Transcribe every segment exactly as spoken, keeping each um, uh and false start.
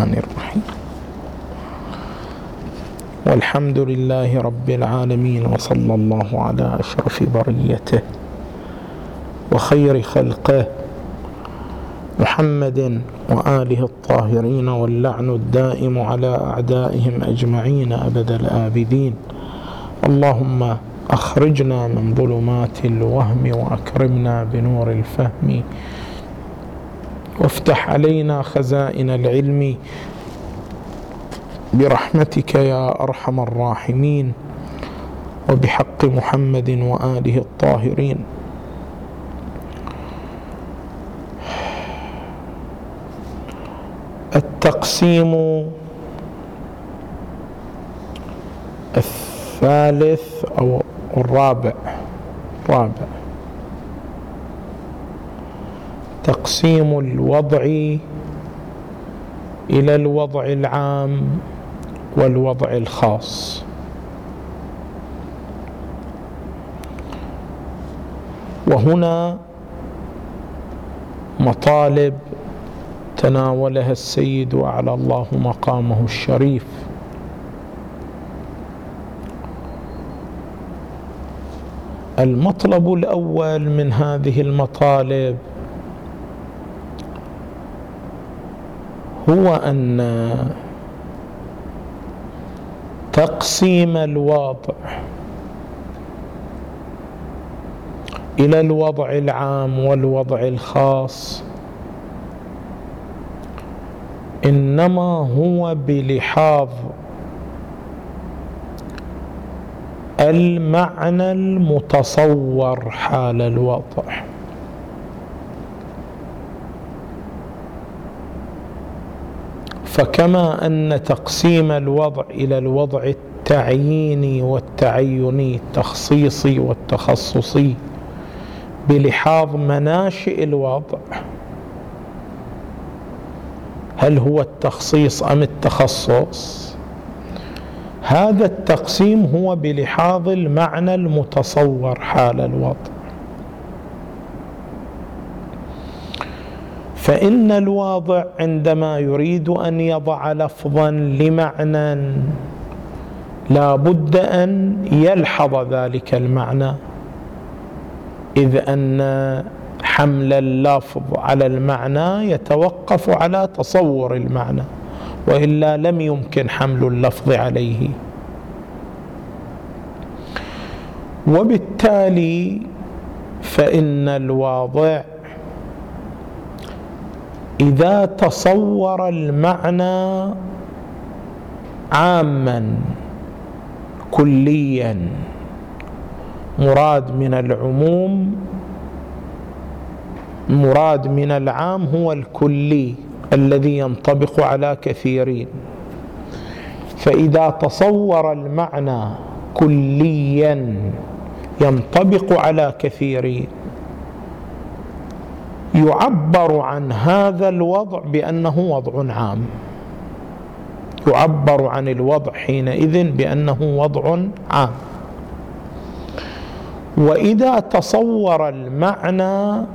الرحمن الرحيم. والحمد لله رب العالمين، وصلى الله على أشرف بريته وخير خلقه محمد وآله الطاهرين، واللعن الدائم على أعدائهم أجمعين أبد الآبدين. اللهم أخرجنا من ظلمات الوهم وأكرمنا بنور الفهم، وافتح علينا خزائن العلم برحمتك يا أرحم الراحمين، وبحق محمد وآله الطاهرين. التقسيم الثالث أو الرابع رابع تقسيم الوضع إلى الوضع العام والوضع الخاص. وهنا مطالب تناولها السيد وأعلى الله مقامه الشريف. المطلب الأول من هذه المطالب هو أن تقسيم الوضع إلى الوضع العام والوضع الخاص إنما هو بلحاظ المعنى المتصور حال الوضع. فكما أن تقسيم الوضع إلى الوضع التعييني والتعيني، التخصيصي والتخصصي، بلحاظ مناشئ الوضع، هل هو التخصيص أم التخصص، هذا التقسيم هو بلحاظ المعنى المتصور حال الوضع. فإن الواضع عندما يريد أن يضع لفظا لمعنى لا بد أن يلحظ ذلك المعنى، إذ أن حمل اللفظ على المعنى يتوقف على تصور المعنى، وإلا لم يمكن حمل اللفظ عليه. وبالتالي فإن الواضع إذا تصور المعنى عاما كليا، مراد من العموم مراد من العام هو الكلي الذي ينطبق على كثيرين، فإذا تصور المعنى كليا ينطبق على كثيرين، يعبر عن هذا الوضع بأنه وضع عام، يعبر عن الوضع حينئذ بأنه وضع عام. وإذا تصور المعنى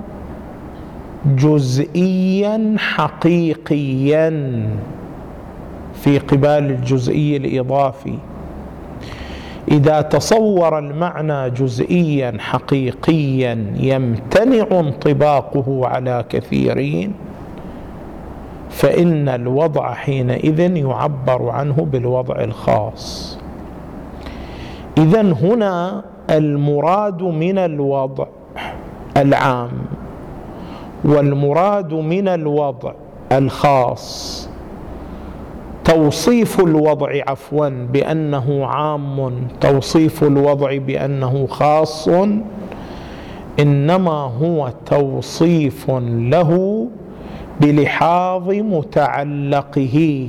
جزئيا حقيقيا في قبال الجزئي الإضافي، إذا تصور المعنى جزئيا حقيقيا يمتنع انطباقه على كثيرين، فإن الوضع حينئذ يعبر عنه بالوضع الخاص. إذن هنا المراد من الوضع العام والمراد من الوضع الخاص توصيف الوضع عفوا بأنه عام، توصيف الوضع بأنه خاص، إنما هو توصيف له بلحاظ متعلقه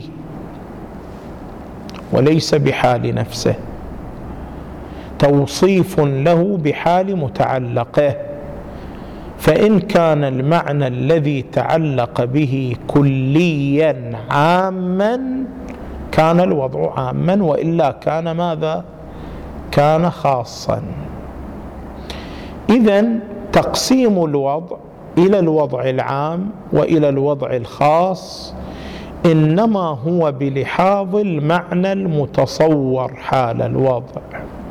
وليس بحال نفسه، توصيف له بحال متعلقه. فإن كان المعنى الذي تعلق به كليا عاما كان الوضع عاما، وإلا كان ماذا؟ كان خاصا. إذن تقسيم الوضع إلى الوضع العام وإلى الوضع الخاص إنما هو بلحاظ المعنى المتصور حال الوضع.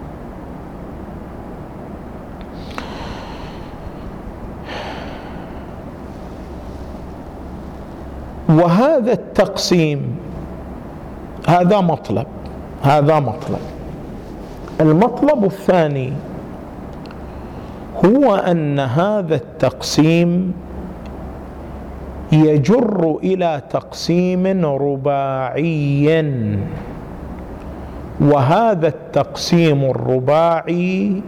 وهذا التقسيم هذا مطلب هذا مطلب المطلب الثاني هو أن هذا التقسيم يجر إلى تقسيم رباعي، وهذا التقسيم الرباعي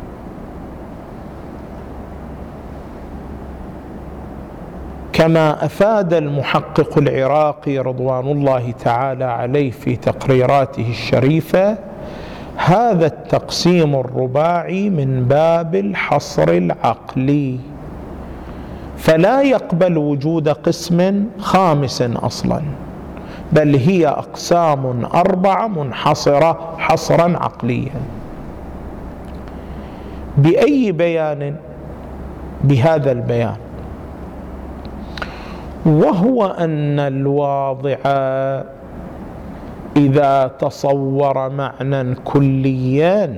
كما أفاد المحقق العراقي رضوان الله تعالى عليه في تقريراته الشريفة، هذا التقسيم الرباعي من باب الحصر العقلي، فلا يقبل وجود قسم خامس أصلا، بل هي أقسام أربعة منحصرة حصرا عقليا. بأي بيان؟ بهذا البيان، وهو أن الواضع إذا تصور معنى كليا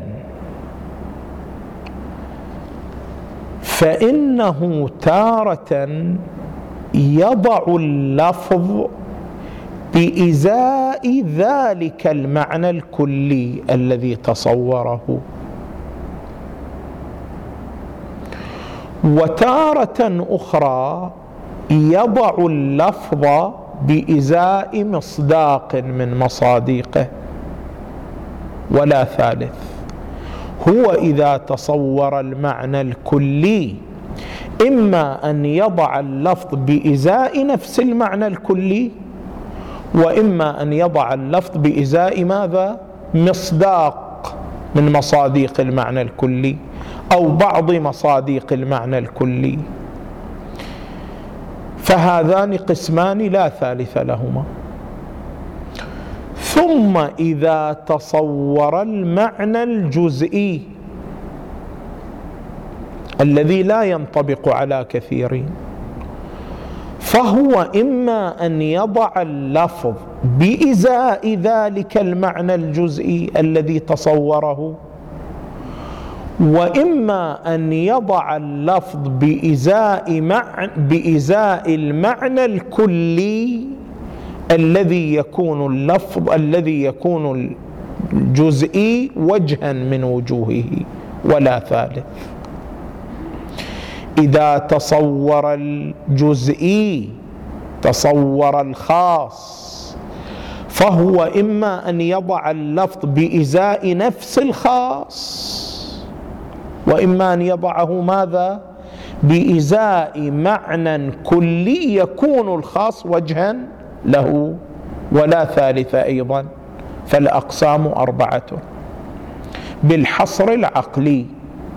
فإنه تارة يضع اللفظ بإزاء ذلك المعنى الكلي الذي تصوره، وتارة أخرى يضع اللفظ بإزاء مصداق من مصادقه، ولا ثالث. هو إذا تصور المعنى الكلي إما أن يضع اللفظ بإزاء نفس المعنى الكلي، وإما أن يضع اللفظ بإزاء ماذا؟ مصداق من مصادق المعنى الكلي أو بعض مصادق المعنى الكلي، فهذان قسمان لا ثالث لهما. ثم إذا تصور المعنى الجزئي الذي لا ينطبق على كثيرين، فهو إما أن يضع اللفظ بإزاء ذلك المعنى الجزئي الذي تصوره، وإما أن يضع اللفظ بإزاء معنى بإزاء المعنى الكلي الذي يكون اللفظ الذي يكون الجزئي وجها من وجوهه، ولا ثالث. إذا تصور الجزئي تصور الخاص، فهو إما أن يضع اللفظ بإزاء نفس الخاص، وإما أن يضعه ماذا؟ بإزاء معنى كلي يكون الخاص وجها له، ولا ثالث أيضا. فالأقسام أربعة بالحصر العقلي.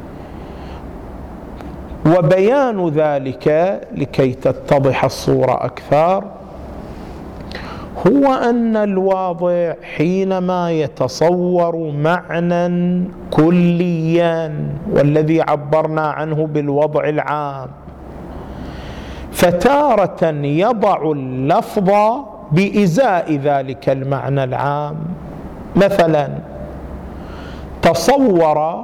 وبيان ذلك لكي تتضح الصورة أكثر هو أن الواضع حينما يتصور معنى كليا، والذي عبرنا عنه بالوضع العام، فتارة يضع اللفظ بإزاء ذلك المعنى العام. مثلا تصور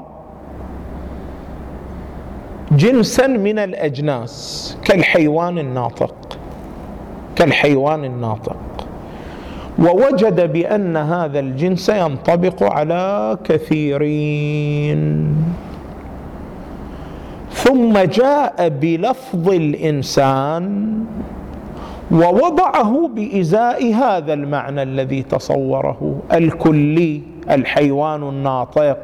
جنسا من الأجناس كالحيوان الناطق كالحيوان الناطق ووجد بأن هذا الجنس ينطبق على كثيرين، ثم جاء بلفظ الإنسان ووضعه بإزاء هذا المعنى الذي تصوره الكلي الحيوان الناطق،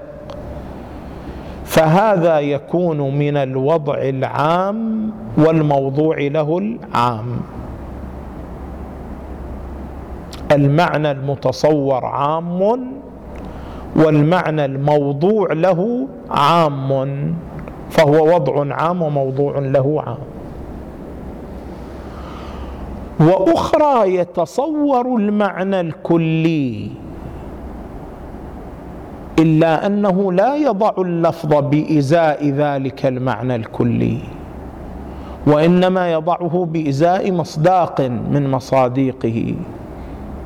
فهذا يكون من الوضع العام والموضوع له العام. المعنى المتصور عام والمعنى الموضوع له عام، فهو وضع عام وموضوع له عام. وأخرى يتصور المعنى الكلي إلا أنه لا يضع اللفظ بإزاء ذلك المعنى الكلي، وإنما يضعه بإزاء مصداق من مصادقه،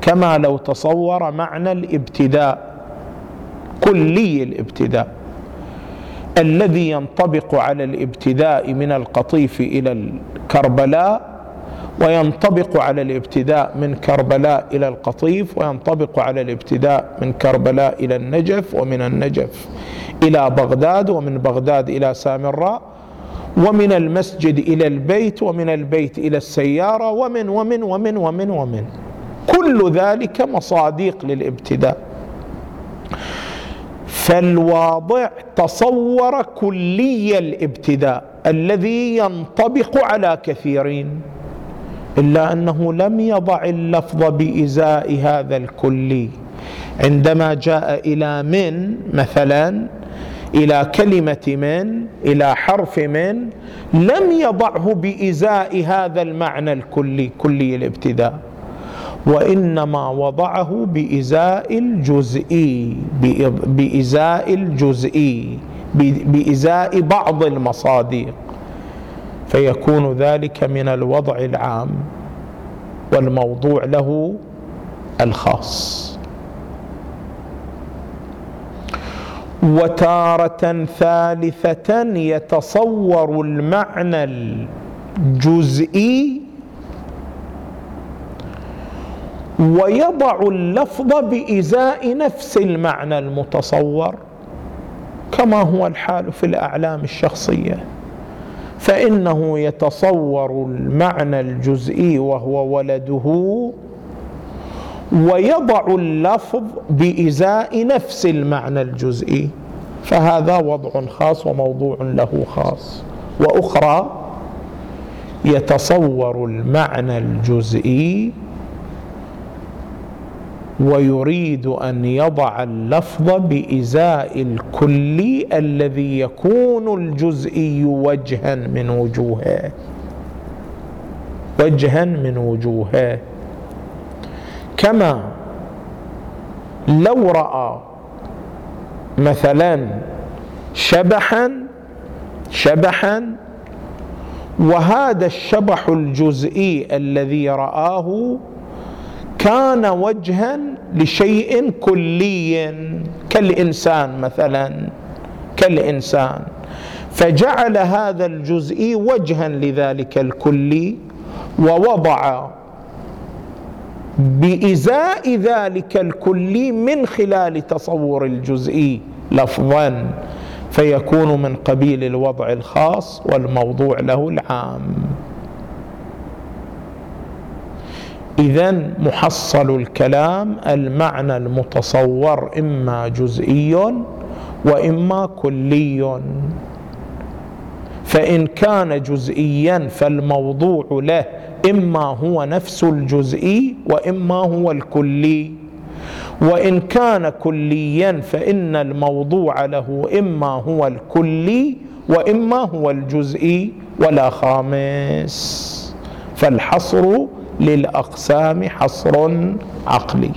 كما لو تصور معنى الابتداء، كلي الابتداء الذي ينطبق على الابتداء من القطيف إلى الكربلاء، وينطبق على الابتداء من كربلاء إلى القطيف، وينطبق على الابتداء من كربلاء إلى النجف، ومن النجف إلى بغداد، ومن بغداد إلى سامراء، ومن المسجد إلى البيت، ومن البيت إلى السيارة، ومن ومن ومن ومن ومن كل ذلك مصاديق للابتداء. فالواضع تصور كلي الابتداء الذي ينطبق على كثيرين، إلا أنه لم يضع اللفظ بإزاء هذا الكلي. عندما جاء إلى من مثلا، إلى كلمة من، إلى حرف من، لم يضعه بإزاء هذا المعنى الكلي كلي الابتداء، وإنما وضعه بإزاء الجزئي، بإزاء الجزئي، بإزاء بعض المصاديق، فيكون ذلك من الوضع العام والموضوع له الخاص. وتارة ثالثة يتصور المعنى الجزئي ويضع اللفظ بإزاء نفس المعنى المتصور، كما هو الحال في الأعلام الشخصية، فإنه يتصور المعنى الجزئي وهو ولده، ويضع اللفظ بإزاء نفس المعنى الجزئي، فهذا وضع خاص وموضوع له خاص. وأخرى يتصور المعنى الجزئي ويريد أن يضع اللفظ بإزاء الكلي الذي يكون الجزئي وجها من وجوهه، وجها من وجوهه، كما لو رأى مثلا شبحا شبحا وهذا الشبح الجزئي الذي رآه كان وجها لشيء كلي كالإنسان مثلا، كالإنسان، فجعل هذا الجزئي وجها لذلك الكلي، ووضع بإزاء ذلك الكلي من خلال تصور الجزئي لفظا، فيكون من قبيل الوضع الخاص والموضوع له العام. إذن محصل الكلام المعنى المتصور إما جزئي وإما كلي، فإن كان جزئيا فالموضوع له إما هو نفس الجزئي وإما هو الكلي، وإن كان كليا فإن الموضوع له إما هو الكلي وإما هو الجزئي ولا خامس. فالحصر للأقسام حصر عقلي.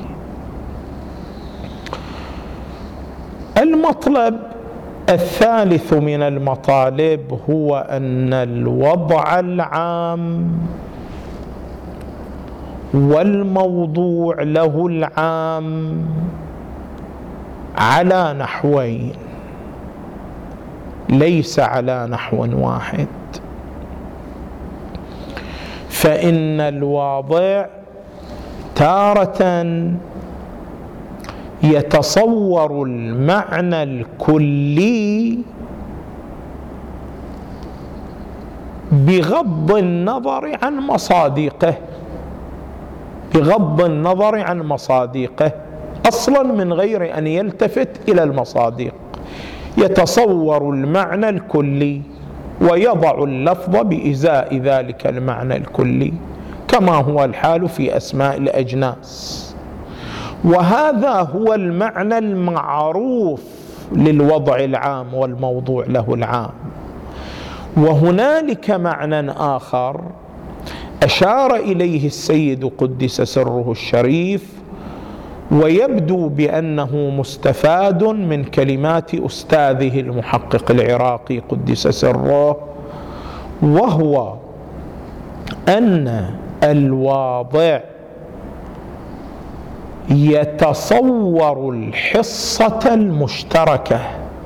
المطلب الثالث من المطالب هو أن الوضع العام والموضوع له العام على نحوين، ليس على نحو واحد. فإن الواضع تارة يتصور المعنى الكلي بغض النظر عن مصادقه، بغض النظر عن مصادقه أصلا من غير أن يلتفت إلى المصادق، يتصور المعنى الكلي ويضع اللفظ بإزاء ذلك المعنى الكلي، كما هو الحال في أسماء الأجناس. وهذا هو المعنى المعروف للوضع العام والموضوع له العام. وهنالك معنى آخر أشار إليه السيد قدس سره الشريف، ويبدو بأنه مستفاد من كلمات أستاذه المحقق العراقي قدس سره، وهو أن الواضع يتصور الحصة المشتركة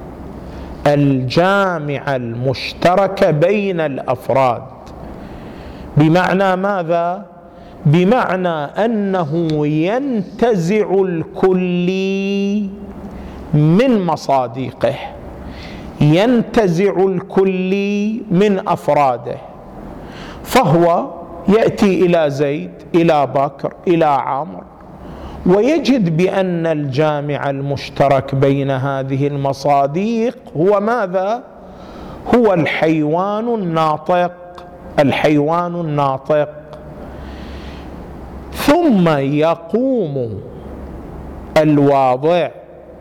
الجامعة المشتركة بين الأفراد. بمعنى ماذا؟ بمعنى أنه ينتزع الكلي من مصاديقه، ينتزع الكلي من أفراده، فهو يأتي إلى زيد، إلى بكر، إلى عمرو، ويجد بأن الجامع المشترك بين هذه المصاديق هو ماذا؟ هو الحيوان الناطق، الحيوان الناطق. ثم يقوم الواضع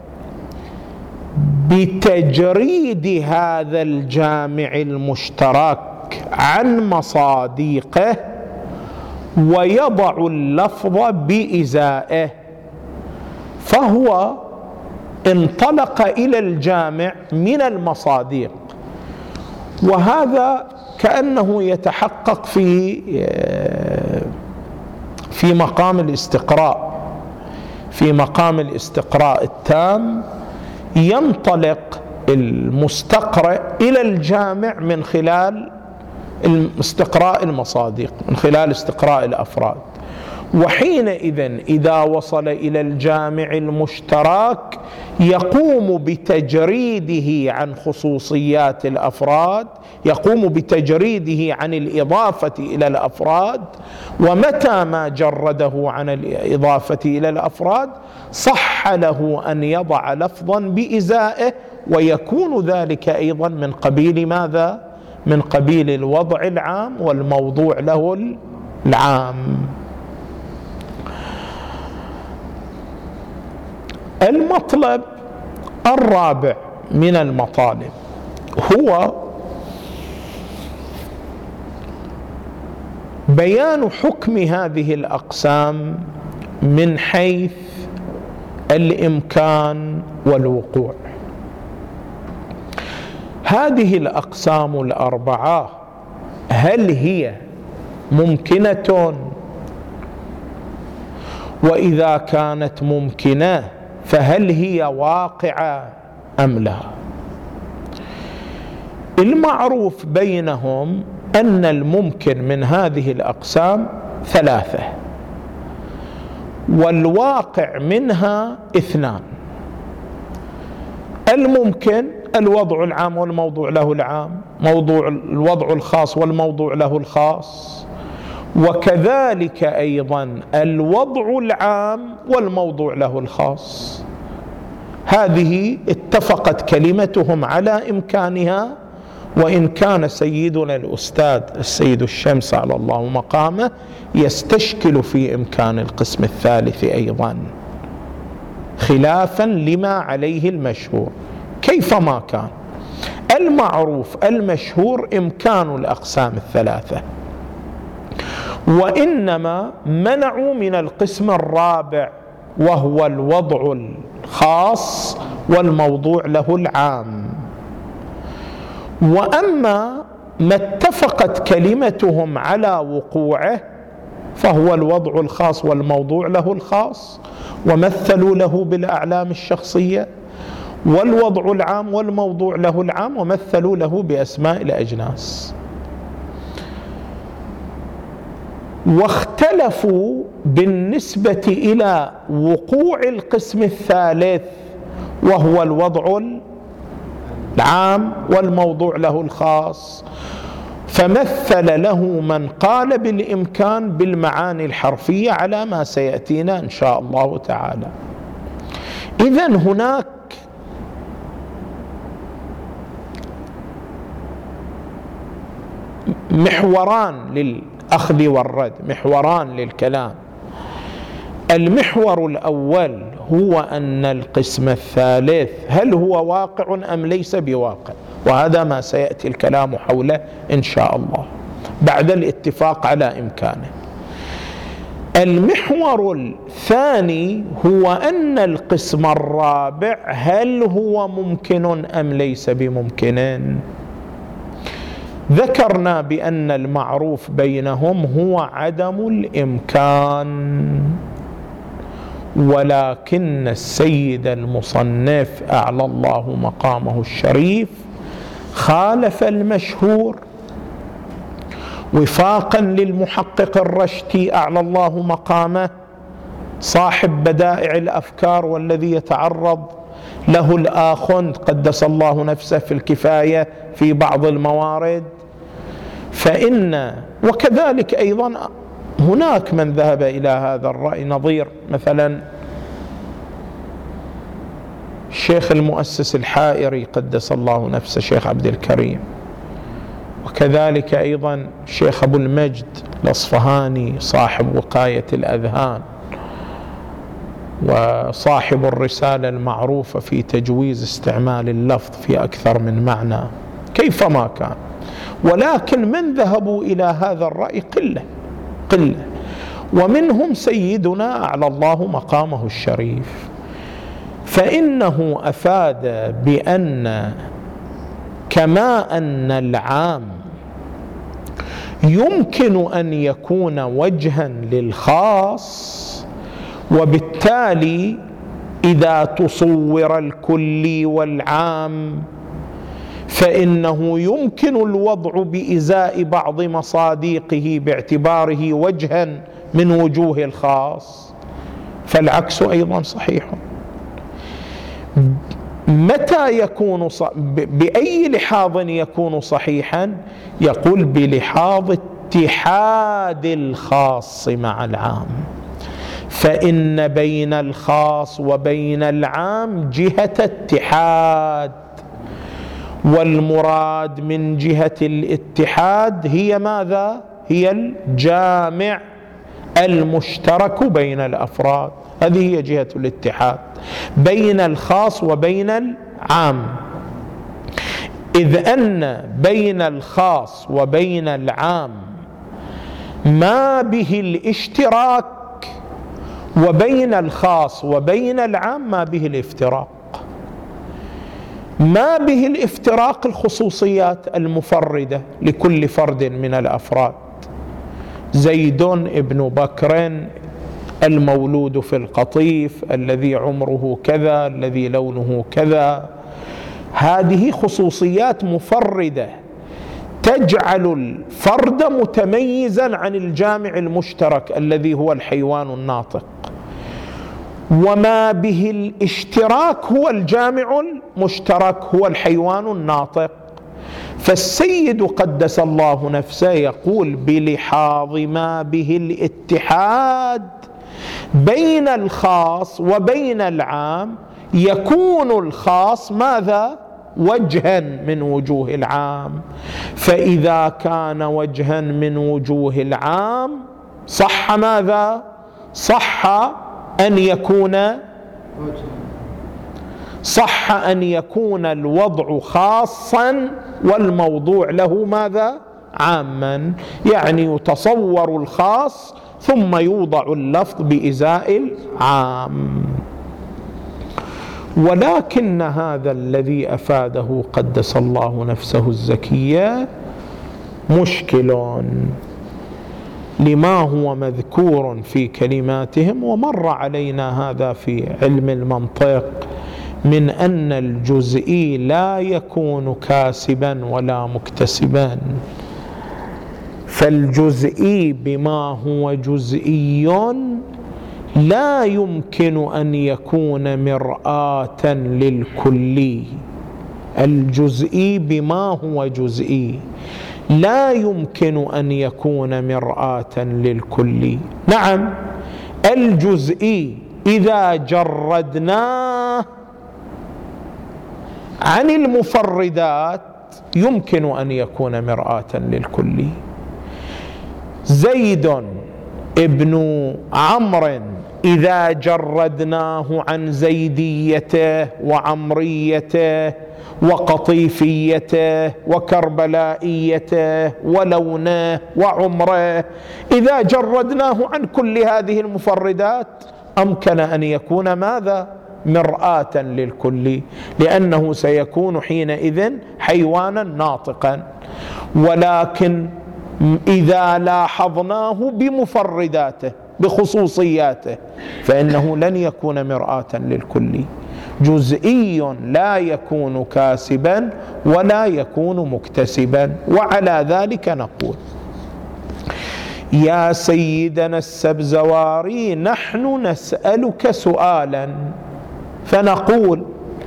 بتجريد هذا الجامع المشترك عن مصاديقه ويضع اللفظ بإزائه، فهو انطلق إلى الجامع من المصاديق، وهذا كأنه يتحقق في في مقام الاستقراء، في مقام الاستقراء التام. ينطلق المستقرئ إلى الجامع من خلال استقراء المصاديق، من خلال استقراء الأفراد، وحينئذ إذا وصل إلى الجامع المشترك يقوم بتجريده عن خصوصيات الأفراد، يقوم بتجريده عن الإضافة إلى الأفراد، ومتى ما جرده عن الإضافة إلى الأفراد صح له أن يضع لفظا بإزائه، ويكون ذلك أيضا من قبيل ماذا؟ من قبيل الوضع العام والموضوع له العام. المطلب الرابع من المطالب هو بيان حكم هذه الأقسام من حيث الإمكان والوقوع. هذه الأقسام الأربعة هل هي ممكنة؟ وإذا كانت ممكنة فهل هي واقعة أم لا؟ المعروف بينهم أن الممكن من هذه الأقسام ثلاثة، والواقع منها اثنان. الممكن الوضع العام والموضوع له العام، موضوع الوضع الخاص والموضوع له الخاص، وكذلك أيضا الوضع العام والموضوع له الخاص. هذه اتفقت كلمتهم على إمكانها، وإن كان سيدنا الأستاذ السيد الشمس على الله مقامه يستشكل في إمكان القسم الثالث أيضا، خلافا لما عليه المشهور. كيفما كان المعروف المشهور إمكان الأقسام الثلاثة، وإنما منعوا من القسم الرابع وهو الوضع الخاص والموضوع له العام. وأما ما اتفقت كلمتهم على وقوعه فهو الوضع الخاص والموضوع له الخاص، ومثلوا له بالأعلام الشخصية، والوضع العام والموضوع له العام ومثلوا له بأسماء الأجناس. واختلفوا بالنسبة إلى وقوع القسم الثالث وهو الوضع العام والموضوع له الخاص، فمثل له من قال بالإمكان بالمعاني الحرفية على ما سيأتينا إن شاء الله تعالى. إذن هناك محوران للأخذ والرد، محوران للكلام. المحور الأول هو أن القسم الثالث هل هو واقع أم ليس بواقع، وهذا ما سيأتي الكلام حوله إن شاء الله بعد الاتفاق على إمكانه. المحور الثاني هو أن القسم الرابع هل هو ممكن أم ليس بممكن. ذكرنا بأن المعروف بينهم هو عدم الإمكان، ولكن السيد المصنف أعلى الله مقامه الشريف خالف المشهور وفاقا للمحقق الرشتي أعلى الله مقامه صاحب بدائع الأفكار والذي يتعرض له الآخوند قدس الله نفسه في الكفاية في بعض الموارد. فإن وكذلك أيضا هناك من ذهب إلى هذا الرأي، نظير مثلا الشيخ المؤسس الحائري قدس الله نفسه شيخ عبد الكريم، وكذلك أيضا الشيخ أبو المجد الأصفهاني صاحب وقاية الأذهان وصاحب الرسالة المعروفة في تجويز استعمال اللفظ في أكثر من معنى كيفما كان. ولكن من ذهبوا إلى هذا الرأي قلة قلة، ومنهم سيدنا أعلى الله مقامه الشريف، فإنه أفاد بأن كما أن العام يمكن أن يكون وجها للخاص، وبالتالي إذا تصور الكلي والعام فإنه يمكن الوضع بإزاء بعض مصادقه باعتباره وجها من وجوه الخاص، فالعكس أيضا صحيح. متى يكون ص... بأي لحاظ يكون صحيحا؟ يقول بلحاظ اتحاد الخاص مع العام، فإن بين الخاص وبين العام جهة اتحاد، والمراد من جهة الاتحاد هي ماذا؟ هي الجامع المشترك بين الأفراد، هذه هي جهة الاتحاد بين الخاص وبين العام. إذ أن بين الخاص وبين العام ما به الاشتراك، وبين الخاص وبين العام ما به الافتراق. ما به الافتراق الخصوصيات المفردة لكل فرد من الأفراد، زيد ابن بكر المولود في القطيف الذي عمره كذا الذي لونه كذا، هذه خصوصيات مفردة تجعل الفرد متميزا عن الجامع المشترك الذي هو الحيوان الناطق. وما به الاشتراك هو الجامع المشترك هو الحيوان الناطق. فالسيد قدس الله نفسه يقول بلحاظ ما به الاتحاد بين الخاص وبين العام يكون الخاص ماذا؟ وجها من وجوه العام. فإذا كان وجها من وجوه العام صح ماذا؟ صح أن يكون صح أن يكون الوضع خاصا والموضوع له ماذا؟ عاما، يعني يتصور الخاص ثم يوضع اللفظ بإزاء العام. ولكن هذا الذي أفاده قدس الله نفسه الزكية مشكل لما هو مذكور في كلماتهم، ومر علينا هذا في علم المنطق، من أن الجزئي لا يكون كاسبا ولا مكتسبا. فالجزئي بما هو جزئي لا يمكن أن يكون مرآة للكلي. الجزئي بما هو جزئي لا يمكن أن يكون مرآة للكلي. نعم، الجزئي إذا جردناه عن المفردات يمكن أن يكون مرآة للكلي. زيد ابن عمرو إذا جردناه عن زيديته وعمريته وقطيفيته وكربلائيته ولونه وعمره، إذا جردناه عن كل هذه المفردات أمكن أن يكون ماذا؟ مرآة للكل، لأنه سيكون حينئذ حيوانا ناطقا. ولكن إذا لاحظناه بمفرداته بخصوصياته، فإنه لن يكون مرآة للكلي. جزئي لا يكون كاسبا ولا يكون مكتسبا. وعلى ذلك نقول: يا سيدنا السبزواري، نحن نسألك سؤالا فنقول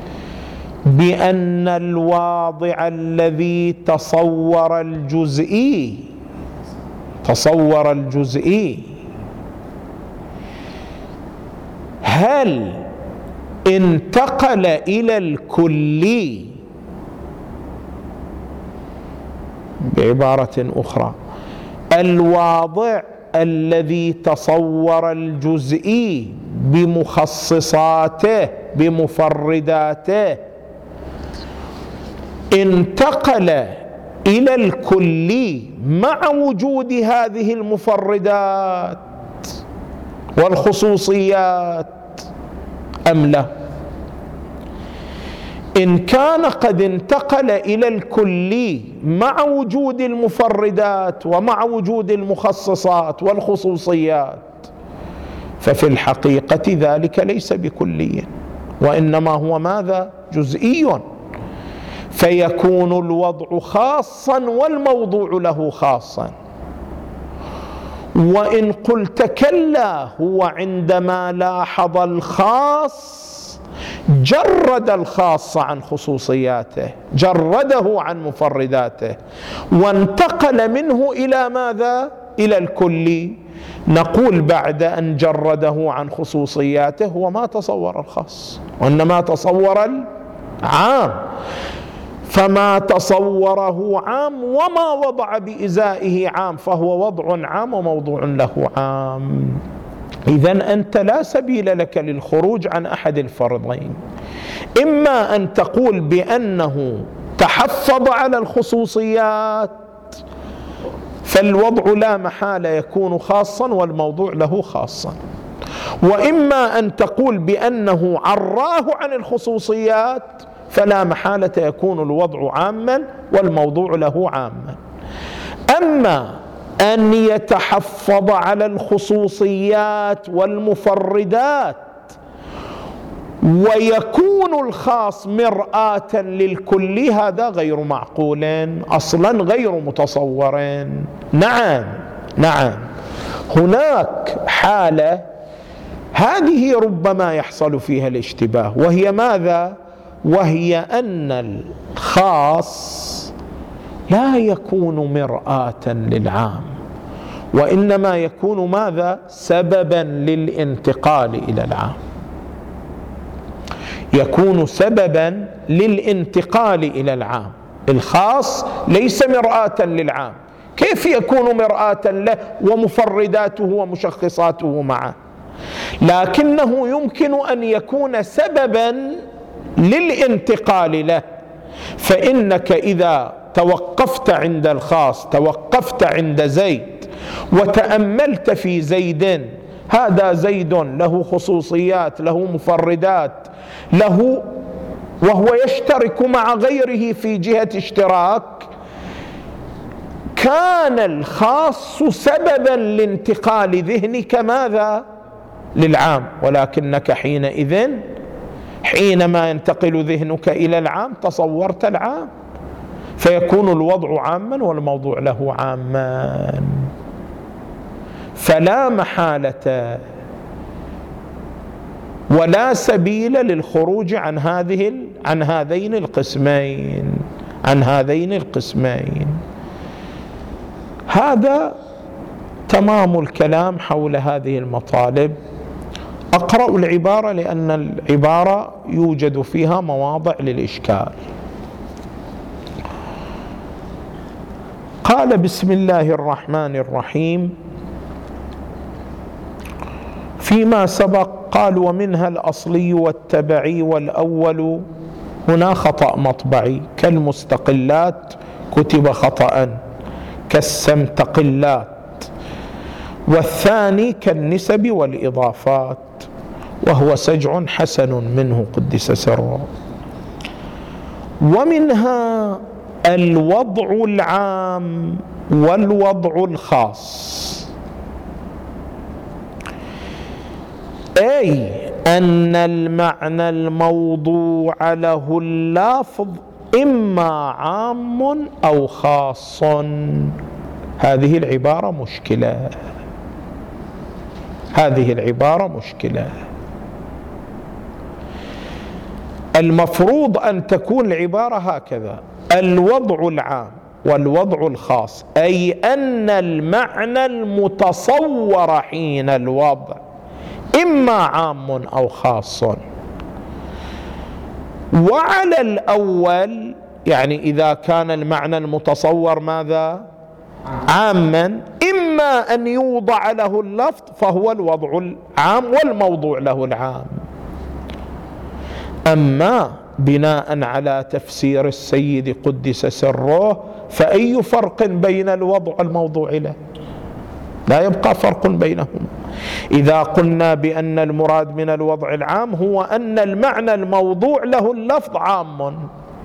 بأن الواضع الذي تصور الجزئي تصور الجزئي هل انتقل إلى الكلي؟ بعبارة أخرى، الواضع الذي تصور الجزئي بمخصصاته بمفرداته انتقل إلى الكلي مع وجود هذه المفردات والخصوصيات أم لا؟ إن كان قد انتقل إلى الكلي مع وجود المفردات ومع وجود المخصصات والخصوصيات، ففي الحقيقة ذلك ليس بكلي، وإنما هو ماذا؟ جزئي، فيكون الوضع خاصا والموضوع له خاصا. وإن قلت كلا، هو عندما لاحظ الخاص جرد الخاص عن خصوصياته، جرده عن مفرداته، وانتقل منه إلى ماذا؟ إلى الكلي. نقول بعد أن جرده عن خصوصياته هو ما تصور الخاص وإنما تصور العام، فما تصوره عام وما وضع بإزائه عام، فهو وضع عام وموضوع له عام. إذن أنت لا سبيل لك للخروج عن أحد الفرضين: إما أن تقول بأنه تحفظ على الخصوصيات فالوضع لا محالة يكون خاصا والموضوع له خاصا، وإما أن تقول بأنه عراه عن الخصوصيات فلا محالة يكون الوضع عاما والموضوع له عاما. أما أن يتحفظ على الخصوصيات والمفردات ويكون الخاص مرآة للكل، هذا غير معقول أصلا، غير متصور. نعم نعم هناك حالة هذه ربما يحصل فيها الاشتباه، وهي ماذا؟ وهي أن الخاص لا يكون مرآة للعام، وإنما يكون ماذا؟ سببا للانتقال إلى العام، يكون سببا للانتقال إلى العام. الخاص ليس مرآة للعام، كيف يكون مرآة له ومفرداته ومشخصاته معه؟ لكنه يمكن أن يكون سببا للانتقال له. فإنك إذا توقفت عند الخاص، توقفت عند زيد وتأملت في زيد، هذا زيد له خصوصيات، له مفردات، له وهو يشترك مع غيره في جهة اشتراك، كان الخاص سببا لانتقال ذهنك ماذا؟ للعام. ولكنك حينئذ حينما ينتقل ذهنك إلى العام تصورت العام، فيكون الوضع عاما والموضوع له عاما. فلا محالة ولا سبيل للخروج عن هذه عن هذين القسمين عن هذين القسمين. هذا تمام الكلام حول هذه المطالب. أقرأ العبارة لأن العبارة يوجد فيها مواضع للإشكال. قال: بسم الله الرحمن الرحيم. فيما سبق قال: ومنها الأصلي والتبعي، والأول هنا خطأ مطبعي، كالمستقلات كتب خطأ كالسمتقلات، والثاني كالنسب والإضافات، وهو سجع حسن منه قدس سره. ومنها الوضع العام والوضع الخاص. أي أن المعنى الموضوع له اللفظ إما عام أو خاص. هذه العبارة مشكلة، هذه العبارة مشكلة. المفروض أن تكون العبارة هكذا: الوضع العام والوضع الخاص، أي أن المعنى المتصور حين الوضع إما عام أو خاص. وعلى الأول يعني إذا كان المعنى المتصور ماذا؟ عاما، إما أن يوضع له اللفظ فهو الوضع العام والموضوع له العام. أما بناء على تفسير السيد قدس سره فأي فرق بين الوضع والموضوع له؟ لا يبقى فرق بينهما. إذا قلنا بأن المراد من الوضع العام هو أن المعنى الموضوع له اللفظ عام،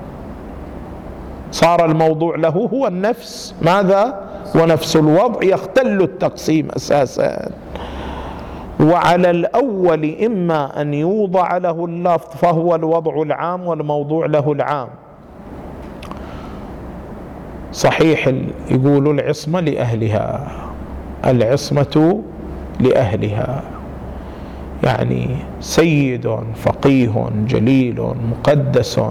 صار الموضوع له هو النفس ماذا؟ ونفس الوضع، يختل التقسيم أساسا. وعلى الأول إما أن يوضع له اللفظ فهو الوضع العام والموضوع له العام. صحيح يقولوا العصمة لأهلها، العصمة لأهلها، يعني سيد فقيه جليل مقدس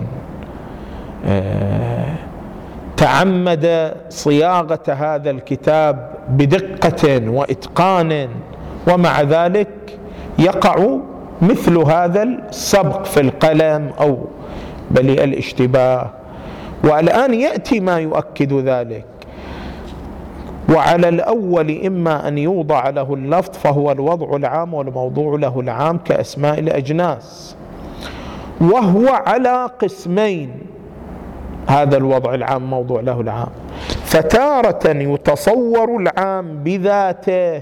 تعمد صياغة هذا الكتاب بدقة وإتقان، ومع ذلك يقع مثل هذا السبق في القلم أو بل الاشتباه. والآن يأتي ما يؤكد ذلك: وعلى الأول إما أن يوضع له اللفظ فهو الوضع العام والموضوع له العام كأسماء الأجناس، وهو على قسمين. هذا الوضع العام موضوع له العام، فتارة يتصور العام بذاته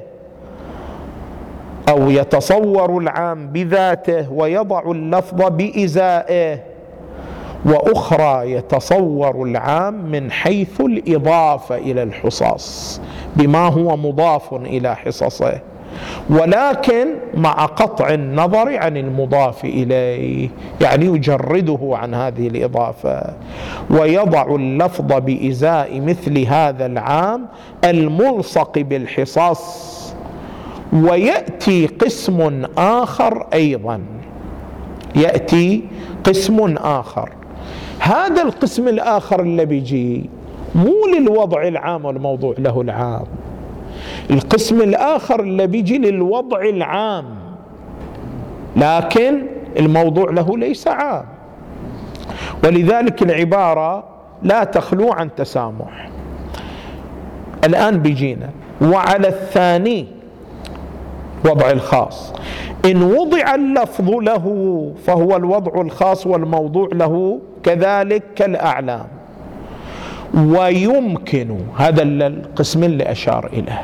أو يتصور العام بذاته ويضع اللفظ بإزائه، وأخرى يتصور العام من حيث الإضافة إلى الحصص بما هو مضاف إلى حصصه، ولكن مع قطع النظر عن المضاف إليه، يعني يجرده عن هذه الإضافة، ويضع اللفظ بإزاء مثل هذا العام الملصق بالحصص. ويأتي قسم آخر أيضا، يأتي قسم آخر، هذا القسم الآخر اللي بيجي مو للوضع العام والموضوع له العام، القسم الآخر اللي بيجي للوضع العام لكن الموضوع له ليس عام. ولذلك العبارة لا تخلو عن تسامح. الآن بيجينا وعلى الثاني وضع الخاص، إن وضع اللفظ له فهو الوضع الخاص والموضوع له كذلك كالأعلام. ويمكن، هذا القسم اللي أشار إليه،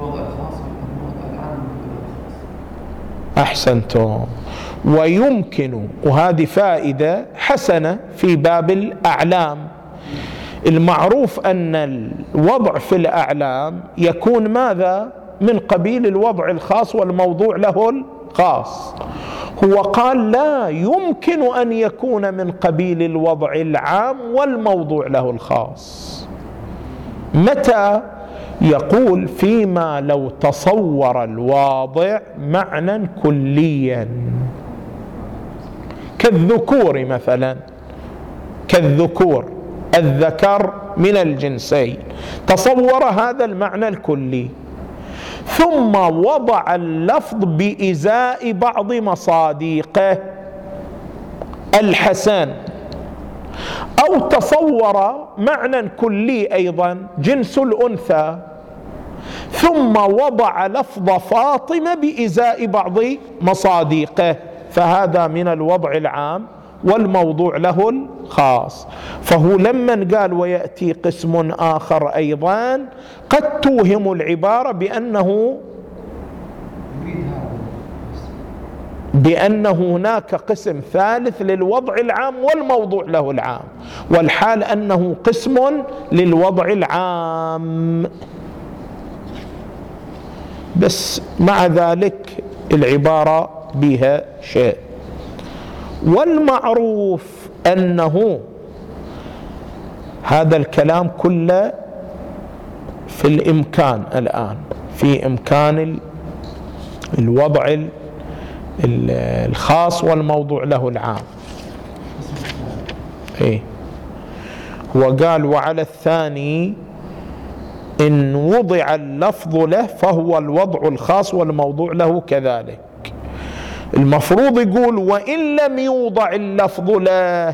أحسنتم، ويمكن، وهذه فائدة حسنة في باب الأعلام. المعروف أن الوضع في الأعلام يكون ماذا؟ من قبيل الوضع الخاص والموضوع له الخاص. هو قال لا يمكن أن يكون من قبيل الوضع العام والموضوع له الخاص. متى؟ يقول فيما لو تصور الواضع معنى كليا كالذكور مثلا، كالذكور، الذكر من الجنسين، تصور هذا المعنى الكلي ثم وضع اللفظ بإزاء بعض مصادقه الحسن، أو تصور معنى كلي أيضا جنس الأنثى ثم وضع لفظ فاطمة بإزاء بعض مصادقه، فهذا من الوضع العام والموضوع له الخاص. فهو لما قال ويأتي قسم آخر أيضا قد توهم العبارة بأنه بأن هناك قسم ثالث للوضع العام والموضوع له العام، والحال أنه قسم للوضع العام. بس مع ذلك العبارة بها شيء. والمعروف أنه هذا الكلام كله في الإمكان الآن، في إمكان الوضع الخاص والموضوع له العام. إيه؟ وقال وعلى الثاني إن وضع اللفظ له فهو الوضع الخاص والموضوع له كذلك. المفروض يقول وإن لم يوضع اللفظ له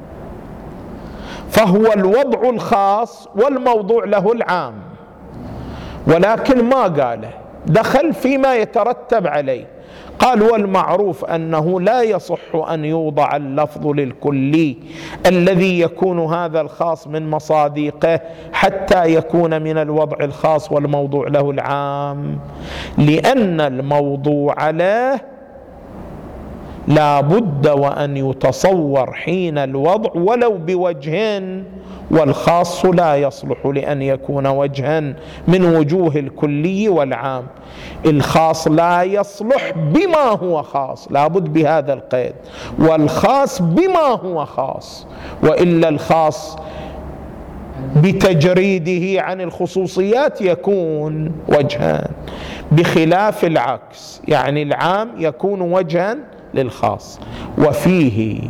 فهو الوضع الخاص والموضوع له العام، ولكن ما قاله، دخل فيما يترتب عليه. قال والمعروف أنه لا يصح أن يوضع اللفظ للكلي الذي يكون هذا الخاص من مصادقه حتى يكون من الوضع الخاص والموضوع له العام، لأن الموضوع له لا بد وأن يتصور حين الوضع ولو بوجه، والخاص لا يصلح لأن يكون وجها من وجوه الكلي والعام. الخاص لا يصلح بما هو خاص، لا بد بهذا القيد، والخاص بما هو خاص، وإلا الخاص بتجريده عن الخصوصيات يكون وجها، بخلاف العكس، يعني العام يكون وجها للخاص. وفيه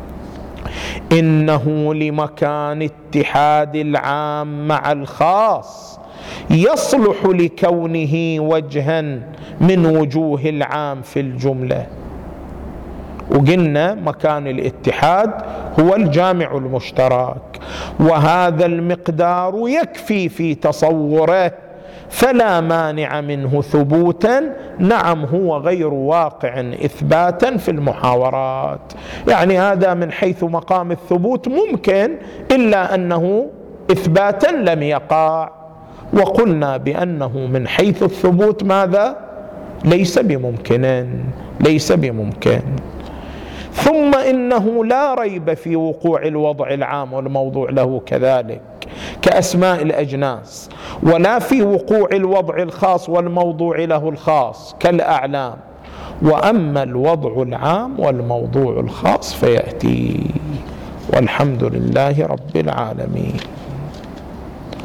إنه لمكان اتحاد العام مع الخاص يصلح لكونه وجها من وجوه العام في الجملة. وقلنا مكان الاتحاد هو الجامع المشترك، وهذا المقدار يكفي في تصوره، فلا مانع منه ثبوتا. نعم هو غير واقع إثباتا في المحاورات، يعني هذا من حيث مقام الثبوت ممكن، إلا أنه إثباتا لم يقع. وقلنا بأنه من حيث الثبوت ماذا؟ ليس بممكن، ليس بممكن. ثم إنه لا ريب في وقوع الوضع العام والموضوع له كذلك كأسماء الأجناس، ولا في وقوع الوضع الخاص والموضوع له الخاص كالأعلام. وأما الوضع العام والموضوع الخاص فيأتي. والحمد لله رب العالمين.